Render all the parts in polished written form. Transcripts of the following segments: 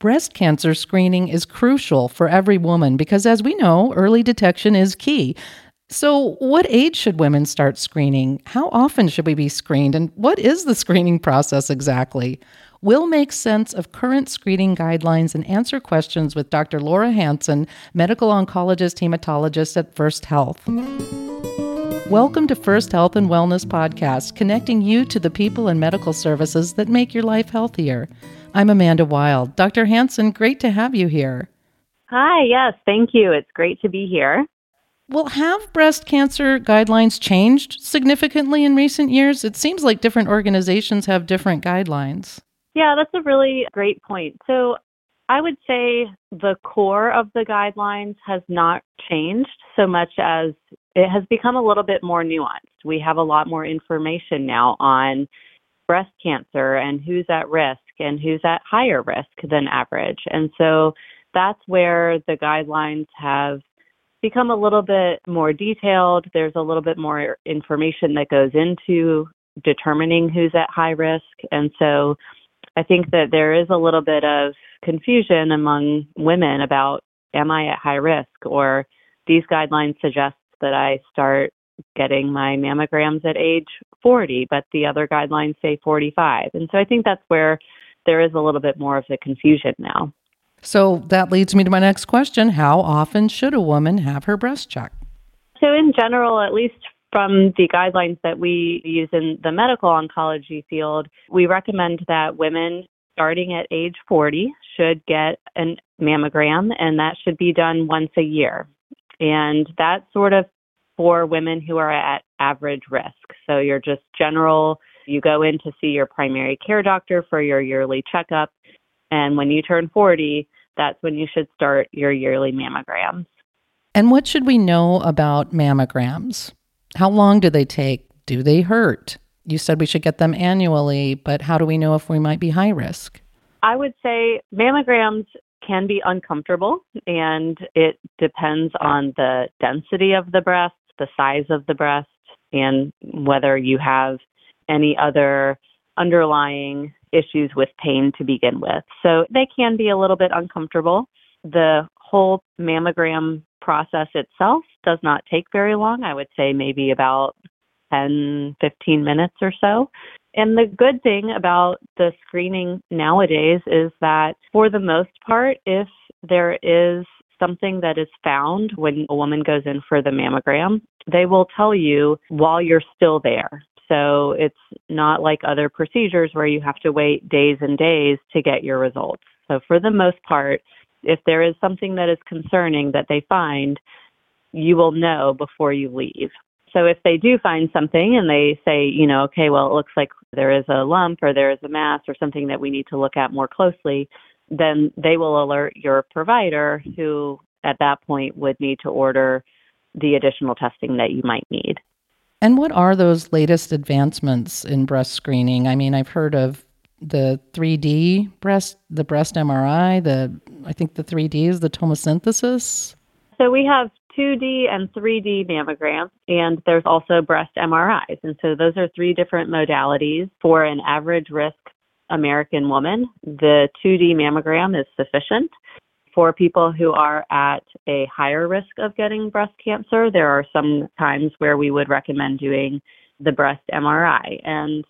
Breast cancer screening is crucial for every woman because, as we know, early detection is key. So, what age should women start screening? How often should we be screened? And what is the screening process exactly? We'll make sense of current screening guidelines and answer questions with Dr. Laura Hansen, medical oncologist hematologist at First Health. Welcome to First Health and Wellness Podcast, connecting you to the people and medical services that make your life healthier. I'm Amanda Wild. Dr. Hansen, great to have you here. Hi, yes, thank you. It's great to be here. Well, have breast cancer guidelines changed significantly in recent years? It seems like different organizations have different guidelines. Yeah, that's a really great point. So I would say the core of the guidelines has not changed so much as it has become a little bit more nuanced. We have a lot more information now on breast cancer and who's at risk and who's at higher risk than average. And so that's where the guidelines have become a little bit more detailed. There's a little bit more information that goes into determining who's at high risk. And so I think that there is a little bit of confusion among women about, am I at high risk? Or these guidelines suggest that I start getting my mammograms at age 40, but the other guidelines say 45. And so I think that's where there is a little bit more of the confusion now. So that leads me to my next question. How often should a woman have her breast checked? So in general, at least from the guidelines that we use in the medical oncology field, we recommend that women starting at age 40 should get a mammogram, and that should be done once a year. And that's sort of for women who are at average risk. So you're just general, you go in to see your primary care doctor for your yearly checkup. And when you turn 40, that's when you should start your yearly mammograms. And what should we know about mammograms? How long do they take? Do they hurt? You said we should get them annually, but how do we know if we might be high risk? I would say mammograms can be uncomfortable, and it depends on the density of the breast, the size of the breast, and whether you have any other underlying issues with pain to begin with. So they can be a little bit uncomfortable. The whole mammogram process itself does not take very long. I would say maybe about 10, 15 minutes or so. And the good thing about the screening nowadays is that for the most part, if there is something that is found when a woman goes in for the mammogram, they will tell you while you're still there. So it's not like other procedures where you have to wait days and days to get your results. So for the most part, if there is something that is concerning that they find, you will know before you leave. So if they do find something and they say, okay, well, it looks like there is a lump or there is a mass or something that we need to look at more closely, then they will alert your provider, who at that point would need to order the additional testing that you might need. And what are those latest advancements in breast screening? I mean, I've heard of the 3D breast, the breast MRI, I think the 3D is the tomosynthesis. So we have 2D and 3D mammograms, and there's also breast MRIs. And so those are three different modalities for an average risk American woman. The 2D mammogram is sufficient. For people who are at a higher risk of getting breast cancer, there are some times where we would recommend doing the breast MRI. And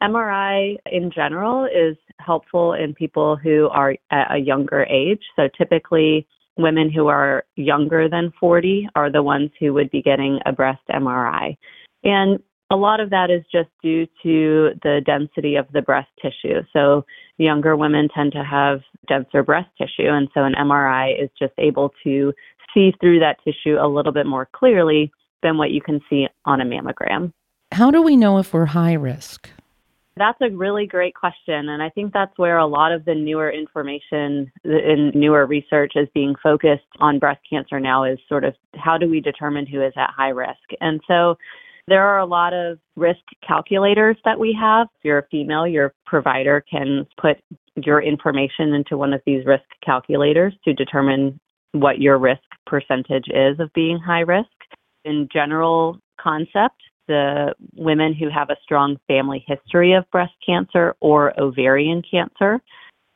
MRI in general is helpful in people who are at a younger age. So typically, women who are younger than 40 are the ones who would be getting a breast MRI. And a lot of that is just due to the density of the breast tissue. So younger women tend to have denser breast tissue, and so an MRI is just able to see through that tissue a little bit more clearly than what you can see on a mammogram. How do we know if we're high risk? That's a really great question, and I think that's where a lot of the newer information and newer research is being focused on breast cancer now, is sort of how do we determine who is at high risk. And so there are a lot of risk calculators that we have. If you're a female, your provider can put your information into one of these risk calculators to determine what your risk percentage is of being high risk. In general concept, the women who have a strong family history of breast cancer or ovarian cancer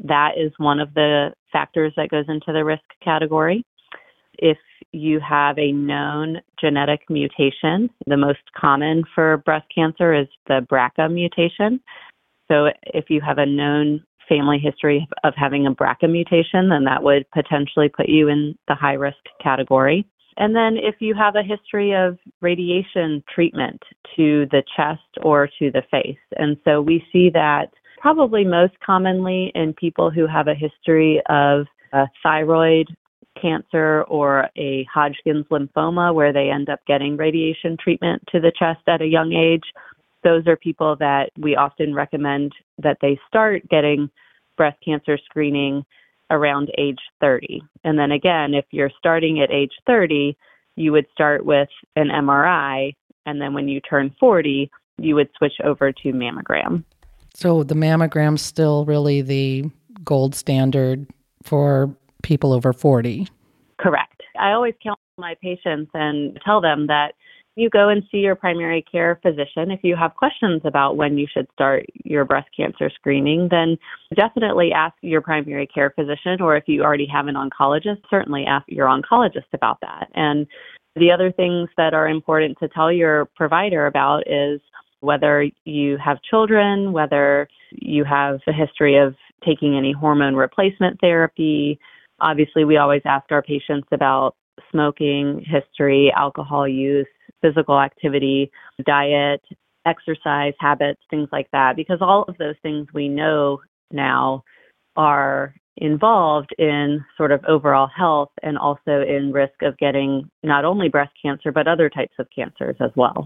that is one of the factors that goes into the risk category. If you have a known genetic mutation, the most common for breast cancer is the BRCA mutation. So if you have a known family history of having a BRCA mutation, then that would potentially put you in the high risk category. And then if you have a history of radiation treatment to the chest or to the face. And so we see that probably most commonly in people who have a history of thyroid cancer or a Hodgkin's lymphoma, where they end up getting radiation treatment to the chest at a young age. Those are people that we often recommend that they start getting breast cancer screening around age 30. And then again, if you're starting at age 30, you would start with an MRI, and then when you turn 40, you would switch over to mammogram. So the mammogram's still really the gold standard for people over 40. Correct. I always counsel my patients and tell them that you go and see your primary care physician. If you have questions about when you should start your breast cancer screening, then definitely ask your primary care physician, or if you already have an oncologist, certainly ask your oncologist about that. And the other things that are important to tell your provider about is whether you have children, whether you have a history of taking any hormone replacement therapy. Obviously, we always ask our patients about smoking history, alcohol use, physical activity, diet, exercise habits, things like that, because all of those things we know now are involved in sort of overall health and also in risk of getting not only breast cancer, but other types of cancers as well.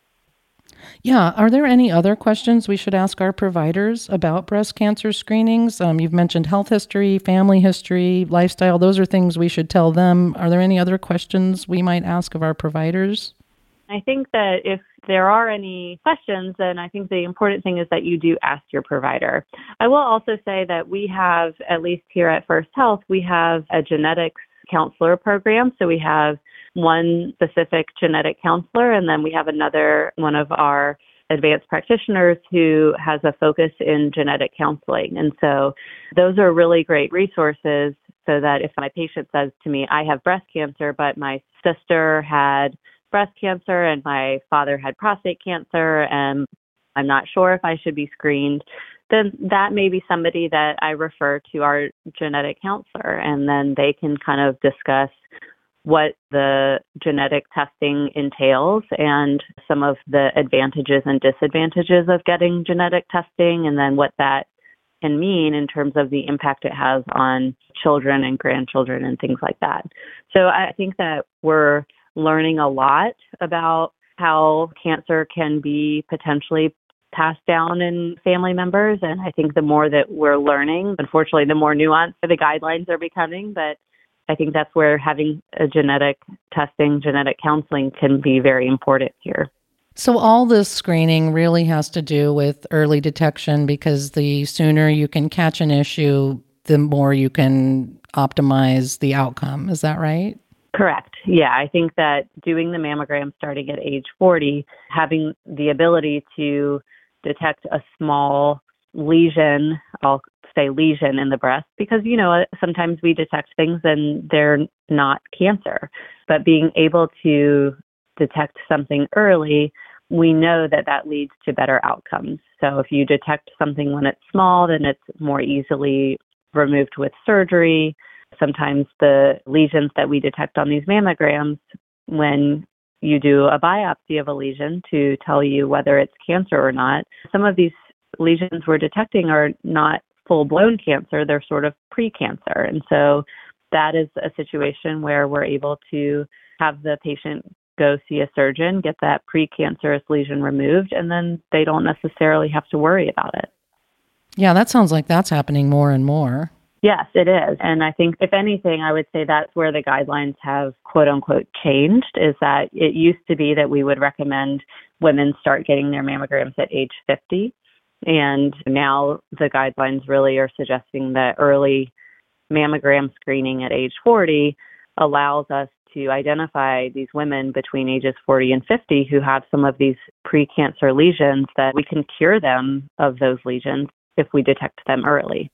Yeah. Are there any other questions we should ask our providers about breast cancer screenings? You've mentioned health history, family history, lifestyle. Those are things we should tell them. Are there any other questions we might ask of our providers? I think that if there are any questions, then I think the important thing is that you do ask your provider. I will also say that we have, at least here at First Health, we have a genetics counselor program. So we have one specific genetic counselor, and then we have another one of our advanced practitioners who has a focus in genetic counseling. And so those are really great resources, so that if my patient says to me, I have breast cancer, but my sister had breast cancer and my father had prostate cancer, and I'm not sure if I should be screened, then that may be somebody that I refer to our genetic counselor, and then they can kind of discuss what the genetic testing entails and some of the advantages and disadvantages of getting genetic testing, and then what that can mean in terms of the impact it has on children and grandchildren and things like that. So I think that we're learning a lot about how cancer can be potentially passed down in family members. And I think the more that we're learning, unfortunately, the more nuanced the guidelines are becoming. But I think that's where having a genetic testing, genetic counseling can be very important here. So all this screening really has to do with early detection, because the sooner you can catch an issue, the more you can optimize the outcome. Is that right? Correct. Yeah, I think that doing the mammogram starting at age 40, having the ability to detect a small lesion, I'll say lesion in the breast, because, you know, sometimes we detect things and they're not cancer, but being able to detect something early, we know that that leads to better outcomes. So if you detect something when it's small, then it's more easily removed with surgery. Sometimes the lesions that we detect on these mammograms, when you do a biopsy of a lesion to tell you whether it's cancer or not, some of these lesions we're detecting are not full-blown cancer, they're sort of pre-cancer. And so that is a situation where we're able to have the patient go see a surgeon, get that precancerous lesion removed, and then they don't necessarily have to worry about it. Yeah, that sounds like that's happening more and more. Yes, it is. And I think, if anything, I would say that's where the guidelines have, quote unquote, changed, is that it used to be that we would recommend women start getting their mammograms at age 50. And now the guidelines really are suggesting that early mammogram screening at age 40 allows us to identify these women between ages 40 and 50 who have some of these precancer lesions, that we can cure them of those lesions if we detect them early.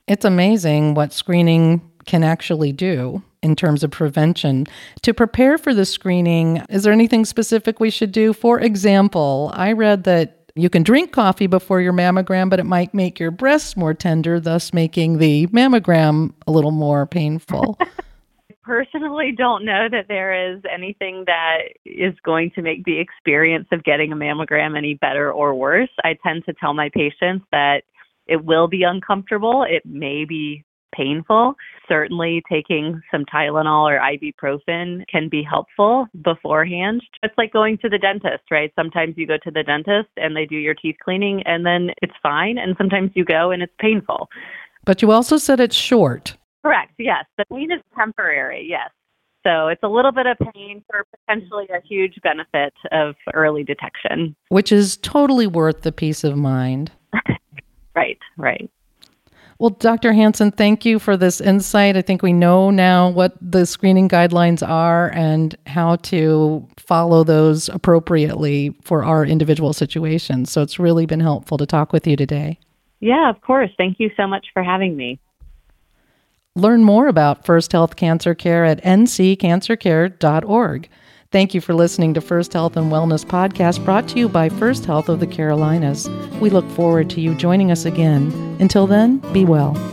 It's amazing what screening can actually do in terms of prevention. To prepare for the screening, is there anything specific we should do? For example, I read that you can drink coffee before your mammogram, but it might make your breasts more tender, thus making the mammogram a little more painful. Personally don't know that there is anything that is going to make the experience of getting a mammogram any better or worse. I tend to tell my patients that it will be uncomfortable. It may be painful. Certainly taking some Tylenol or ibuprofen can be helpful beforehand. It's like going to the dentist, right? Sometimes you go to the dentist and they do your teeth cleaning and then it's fine. And sometimes you go and it's painful. But you also said it's short. Correct. Yes. The pain is temporary. Yes. So it's a little bit of pain for potentially a huge benefit of early detection. Which is totally worth the peace of mind. Right. Well, Dr. Hansen, thank you for this insight. I think we know now what the screening guidelines are and how to follow those appropriately for our individual situations. So it's really been helpful to talk with you today. Yeah, of course. Thank you so much for having me. Learn more about First Health Cancer Care at nccancercare.org. Thank you for listening to First Health and Wellness Podcast, brought to you by First Health of the Carolinas. We look forward to you joining us again. Until then, be well.